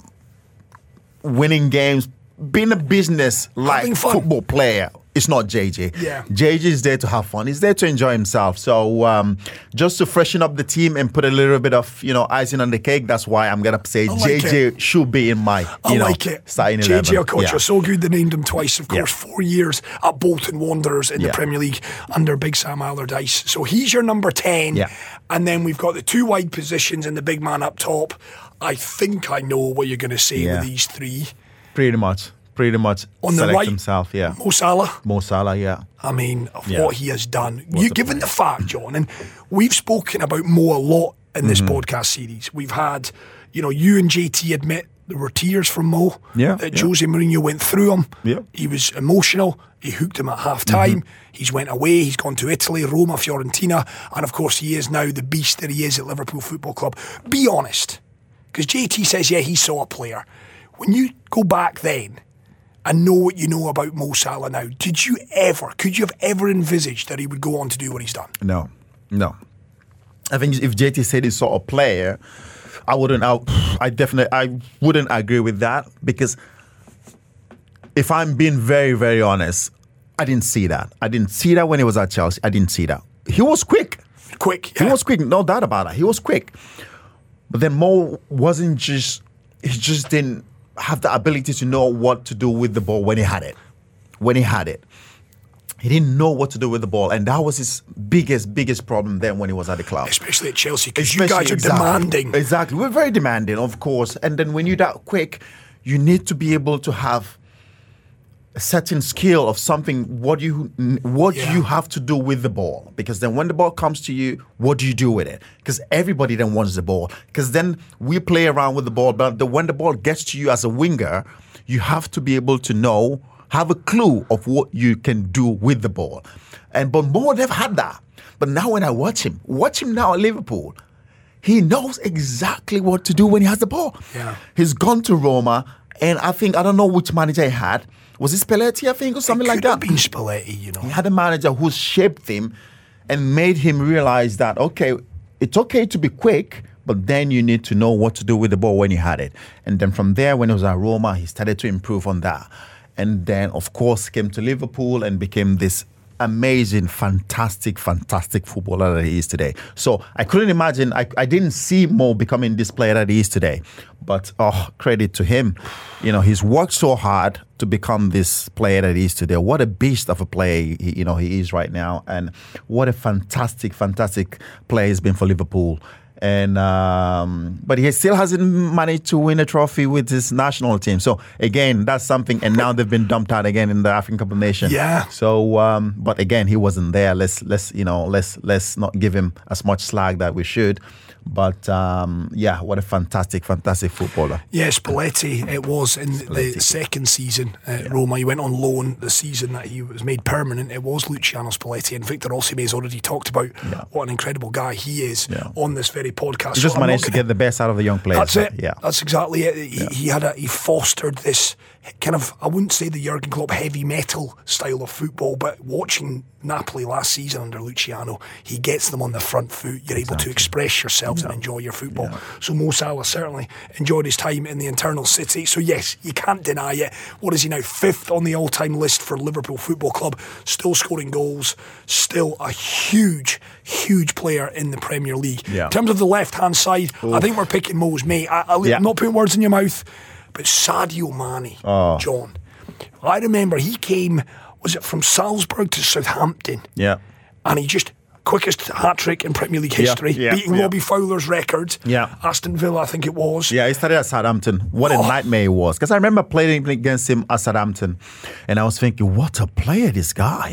winning games. Being a business like football player, it's not JJ. Yeah. JJ is there to have fun. He's there to enjoy himself. So just to freshen up the team and put a little bit of icing on the cake, that's why I'm gonna say JJ should be in my starting 11. JJ Okocha, so good they named him twice. Of course, 4 years at Bolton Wanderers in the Premier League under Big Sam Allardyce. So he's your number 10. Yeah. And then we've got the two wide positions and the big man up top. I think I know what you're going to say with these three. Pretty much. On the right, himself, Mo Salah. Mo Salah, yeah. What he has done. Given the fact, John, and we've spoken about Mo a lot in this podcast series. We've had, you and JT admit there were tears from Mo. That Jose Mourinho went through him. Yeah. He was emotional. He hooked him at half-time. He's went away. He's gone to Italy, Roma, Fiorentina. And, of course, he is now the beast that he is at Liverpool Football Club. Be honest. Because JT says, he saw a player. When you go back then and know what you know about Mo Salah now, could you have ever envisaged that he would go on to do what he's done? No. I think if JT said he saw a player, I wouldn't agree with that, because if I'm being very, very honest, I didn't see that. I didn't see that when he was at Chelsea. I didn't see that. He was quick. He was quick, no doubt about it. He was quick. But then Mo he just didn't have the ability to know what to do with the ball when he had it. He didn't know what to do with the ball, and that was his biggest problem then when he was at the club. Especially at Chelsea, because you guys are demanding. Exactly. We're very demanding, of course. And then when you're that quick, you need to be able to have a certain skill of something, what you have to do with the ball. Because then when the ball comes to you, what do you do with it? Because everybody then wants the ball. Because then we play around with the ball, but when the ball gets to you as a winger, you have to be able to have a clue of what you can do with the ball. But Mo never had that. But now when I watch him now at Liverpool, he knows exactly what to do when he has the ball. Yeah. He's gone to Roma, and I don't know which manager he had. Was it Spalletti, I think, or something like that? It could have been Spalletti, He had a manager who shaped him and made him realize that, okay, it's okay to be quick, but then you need to know what to do with the ball when you had it. And then from there, when he was at Roma, he started to improve on that. And then, of course, came to Liverpool and became this amazing, fantastic footballer that he is today. So I couldn't imagine, I didn't see Mo becoming this player that he is today. But credit to him. He's worked so hard to become this player that he is today. What a beast of a player he is right now. And what a fantastic player he's been for Liverpool. And but he still hasn't managed to win a trophy with his national team. So again, that's something. And now they've been dumped out again in the African Cup of Nations. Yeah. So, but again, he wasn't there. Let's not give him as much slag that we should. But what a fantastic footballer. Yeah, Spalletti, it was in the second season at Roma. He went on loan the season that he was made permanent. It was Luciano Spalletti, and Victor Osimhen has already talked about what an incredible guy he is on this very podcast. He just managed to get the best out of the young players. That's it. Yeah. That's exactly it. He fostered this kind of, I wouldn't say the Jurgen Klopp heavy metal style of football, but watching Napoli last season under Luciano, he gets them on the front foot. You're able to express yourselves and enjoy your football. So Mo Salah certainly enjoyed his time in the Eternal City. So yes, you can't deny it. What is he now? 5th on the all-time list for Liverpool Football Club. Still scoring goals. Still a huge player in the Premier League. In terms of the left-hand side, I think we're picking Mo's mate. I'm not putting words in your mouth, but Sadio Mane, John. I remember he came, was it from Salzburg to Southampton? Yeah. And he just, quickest hat-trick in Premier League history, beating Robbie Fowler's record. Aston Villa, I think it was. Yeah, he started at Southampton. What a nightmare it was. Because I remember playing against him at Southampton, and I was thinking, what a player this guy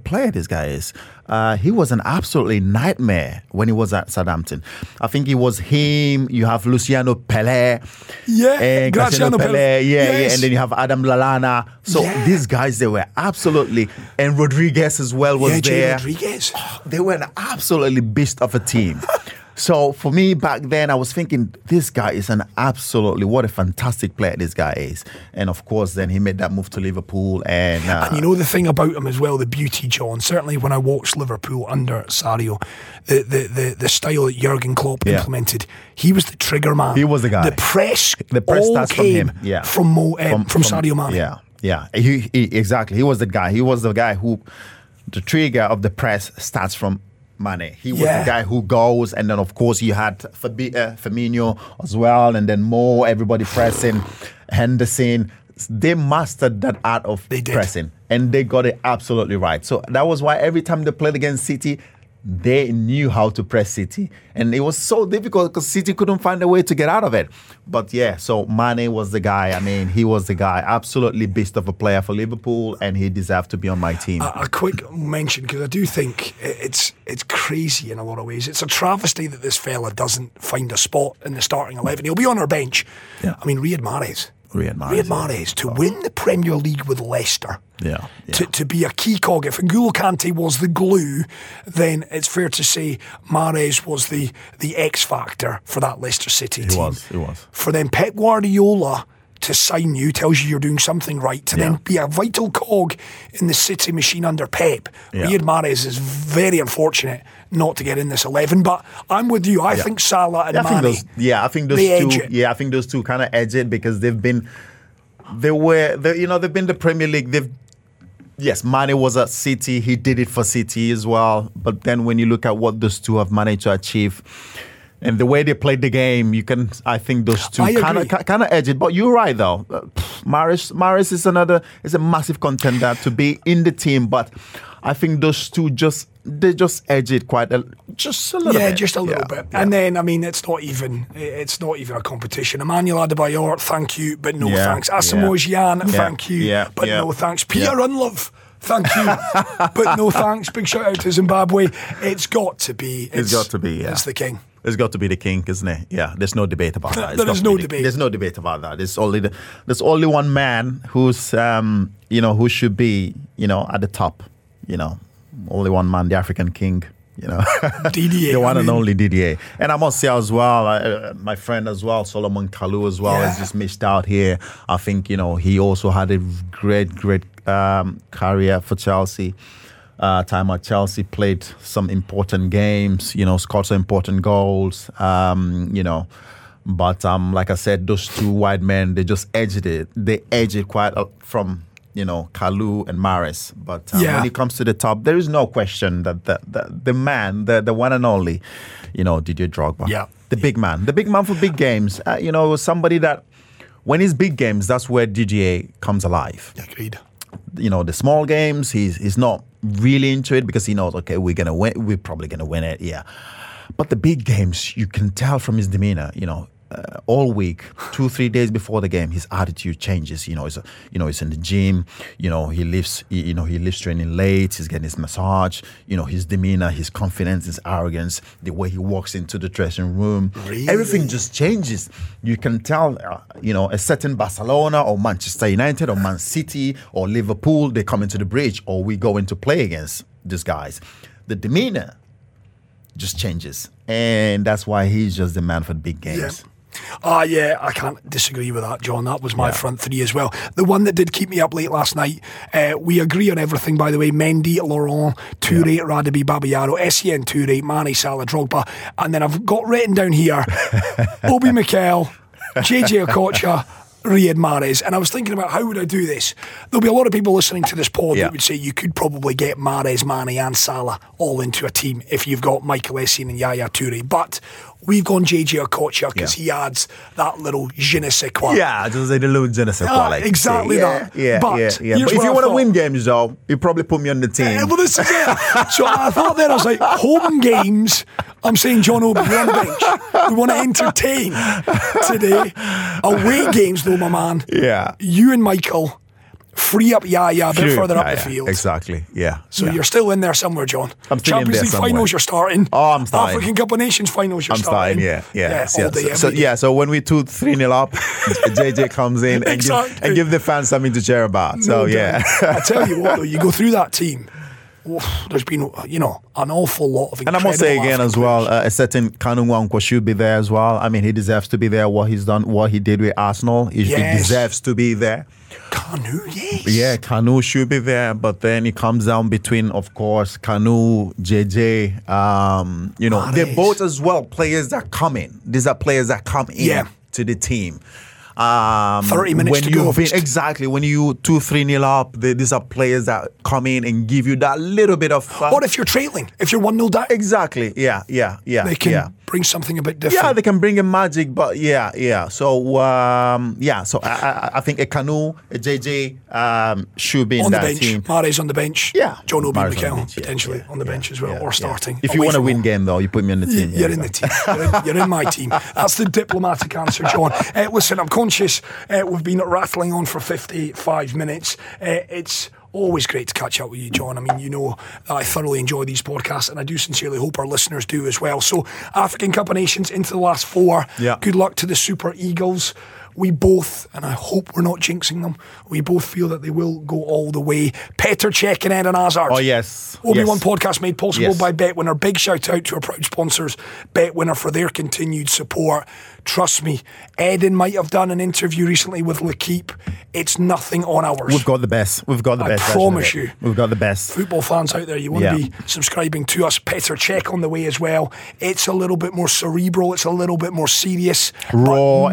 is. He was an absolutely nightmare when he was at Southampton. I think it was him, you have Luciano Pelé. Yeah, Graziano Pelé. Yeah, and then you have Adam Lallana. So these guys, they were absolutely, and Rodriguez as well was there. Rodriguez. They were an absolutely beast of a team. So for me back then, I was thinking, this guy is what a fantastic player this guy is. And of course, then he made that move to Liverpool. And you know the thing about him as well, the beauty, John, certainly when I watched Liverpool under Sarrio, the style that Jurgen Klopp implemented, he was the trigger man. He was the guy. The press all starts came from him. From Sadio Mane. Yeah. He exactly. He was the guy. He was the guy who, the trigger of the press starts from Mane. He was the guy who goes, and then of course you had Firmino as well, and then Mo, everybody pressing, Henderson. They mastered that art of pressing, and they got it absolutely right. So that was why every time they played against City, they knew how to press City, and it was so difficult because City couldn't find a way to get out of it. But so Mane was the guy. I mean, he was the guy, absolutely beast of a player for Liverpool, and he deserved to be on my team. A quick mention, because I do think it's crazy in a lot of ways. It's a travesty that this fella doesn't find a spot in the starting 11. He'll be on our bench. I mean, Riyad Mahrez to win the Premier League with Leicester. To be a key cog. If N'Golo Kante was the glue, then it's fair to say Mahrez was the X factor for that Leicester City team. He was. For then Pep Guardiola to sign you tells you you're doing something right. To then be a vital cog in the City machine under Pep. Riyad Mahrez is very unfortunate not to get in this 11, but I'm with you. I think Salah and Mane. I think those two kind of edge it because they've been the Premier League. Yes, Mane was at City. He did it for City as well. But then when you look at what those two have managed to achieve and the way they played the game, I think those two kind of edge it. But you're right, though. Mahrez is a massive contender to be in the team. But I think those two just edge it just a little bit. Yeah, just a little bit. And then, I mean, it's not even a competition. Emmanuel Adebayor, thank you, but no thanks. Asamoah Gyan, thank you, but no thanks. Pierre Unlove, thank you, but no thanks. Big shout out to Zimbabwe. It's got to be. It's the king. It's got to be the king, isn't it? Yeah, there's no debate about that. There's no debate. There's no debate about that. There's only one man who's who should be at the top. Only one man, the African king. Didier, the one and only Didier. And I must say as well, my friend as well, Solomon Kalou as well, has just missed out here. I think he also had a great career for Chelsea. Time at Chelsea, played some important games, scored some important goals, But like I said, those two wide men, they just edged it. They edged it quite from, Kalou and Mahrez. But when it comes to the top, there is no question that the man, the one and only, Didier Drogba. Yeah. The big man for big games. Somebody that, when it's big games, that's where Didier comes alive. Agreed. The small games, he's not really into it because he knows, okay, we're probably gonna win it, But the big games, you can tell from his demeanor, all week, 2-3 days before the game, his attitude changes. He's in the gym. He leaves training late. He's getting his massage. His demeanor, his confidence, his arrogance, the way he walks into the dressing room, everything just changes. You can tell, a certain Barcelona or Manchester United or Man City or Liverpool, they come into the bridge, or we go into play against these guys. The demeanor just changes, and that's why he's just the man for the big games. Yeah, I can't disagree with that, John. That was my front three as well. The one that did keep me up late last night, we agree on everything, by the way. Mendy, Laurent, Touré, Radaby, Babayaro, Essien, Touré, Mane, Salah, Drogba. And then I've got written down here, Obi Mikel, JJ Okocha, Riyad Mahrez. And I was thinking about how would I do this. There'll be a lot of people listening to this pod that would say you could probably get Mahrez, Mane and Salah all into a team if you've got Michael Essien and Yaya Touré. But we've gone JJ Okocha because he adds that little je ne sais quoi. Yeah, just a little je ne sais quoi. Exactly that. But if you want to win games, though, you probably put me on the team. Well, this is it. So I thought then, I was like, home games, I'm saying, John Obi, we're on the bench. We want to entertain today. Away games, though, my man. Yeah. You and Michael free up Yaya a bit further up the field. Exactly, yeah. So you're still in there somewhere, John. I'm still Champions in there League somewhere. finals, you're starting. Oh, I'm starting. African Cup of Nations finals, you're starting. All day, So when we 2-3-0 up, JJ comes in and give the fans something to cheer about. I tell you what, though, you go through that team. There's been, an awful lot of incredible. And I must say again as well, a certain Kanu Nwankwo should be there as well. I mean, he deserves to be there. What he's done, what he did with Arsenal, he deserves to be there. Kanu, yes. Yeah, Kanu should be there, but then it comes down between, of course, Kanu, JJ. They're both as well players that come in. These are players that come in to the team. 30 minutes to go. Exactly. When you 2-3-0 up, these are players that come in and give you that little bit of... or if you're trailing, if you're 1-0 down. Exactly. Yeah. They can bring something a bit different. Yeah, they can bring a magic, but So, I think a Kanu, a JJ should be in that team. Mahrez on the bench. Yeah. John Obi Mikel potentially on the bench as well, or starting. If you want to win game, though, you put me in the team. You're in the team. You're in my team. That's the diplomatic answer, John. Listen, I'm conscious we've been rattling on for 55 minutes. It's always great to catch up with you, John. I mean, you know I thoroughly enjoy these podcasts, and I do sincerely hope our listeners do as well. So, African Cup of Nations into the last 4. Yeah. Good luck to the Super Eagles. We both, and I hope we're not jinxing them, we both feel that they will go all the way. Petr Cech and Eden Hazard. Oh, yes. Obi-Wan podcast made possible by BetWinner. Big shout out to our proud sponsors, BetWinner, for their continued support. Trust me, Eden might have done an interview recently with L'Equipe. It's nothing on ours. We've got the best. I promise you. We've got the best. Football fans out there, you want to be subscribing to us. Petr Cech on the way as well. It's a little bit more cerebral. It's a little bit more serious. Raw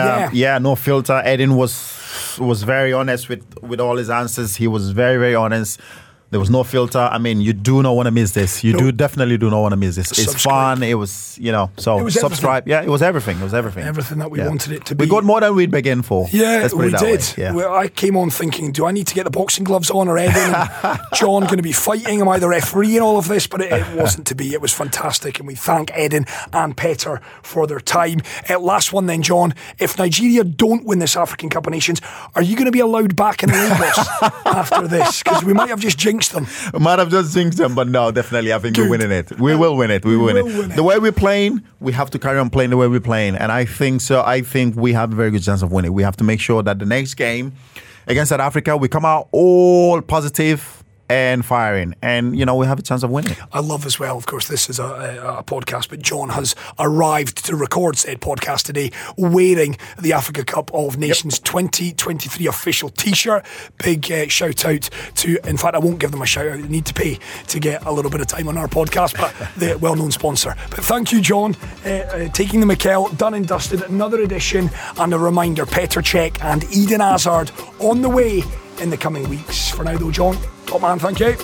no filter. Eden was very honest with all his answers. He was very, very honest. There was no filter. I mean, you do not want to miss this. Definitely do not want to miss this. It's fun. It was, subscribe. Yeah, it was everything. Everything that we wanted it to be. We got more than we'd begged for. Yeah, we did. Yeah. Well, I came on thinking, do I need to get the boxing gloves on, or Eden and John going to be fighting? Am I the referee in all of this? But it wasn't to be. It was fantastic, and we thank Eden and Petr for their time. Last one then, John. If Nigeria don't win this African Cup of Nations, are you going to be allowed back in Lagos after this? Because we might have just jinxed them. We might have just jinxed them, but no, definitely, I think we're winning it. We will win it. We will win it. The way we're playing, we have to carry on playing the way we're playing, and I think so. I think we have a very good chance of winning. We have to make sure that the next game against South Africa, we come out all positive and firing, and we have a chance of winning. I love as well, of course, this is a podcast, but John has arrived to record said podcast today wearing the Africa Cup of Nations 2023 official t-shirt. Big shout out to, in fact, I won't give them a shout out, they need to pay to get a little bit of time on our podcast, but the well-known sponsor. But thank you, John, taking the Mikel, done and dusted. Another edition, and a reminder, Petr Cech and Eden Hazard on the way in the coming weeks. For now though, John, top man, thank you.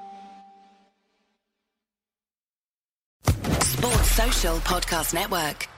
Sports Social Podcast Network.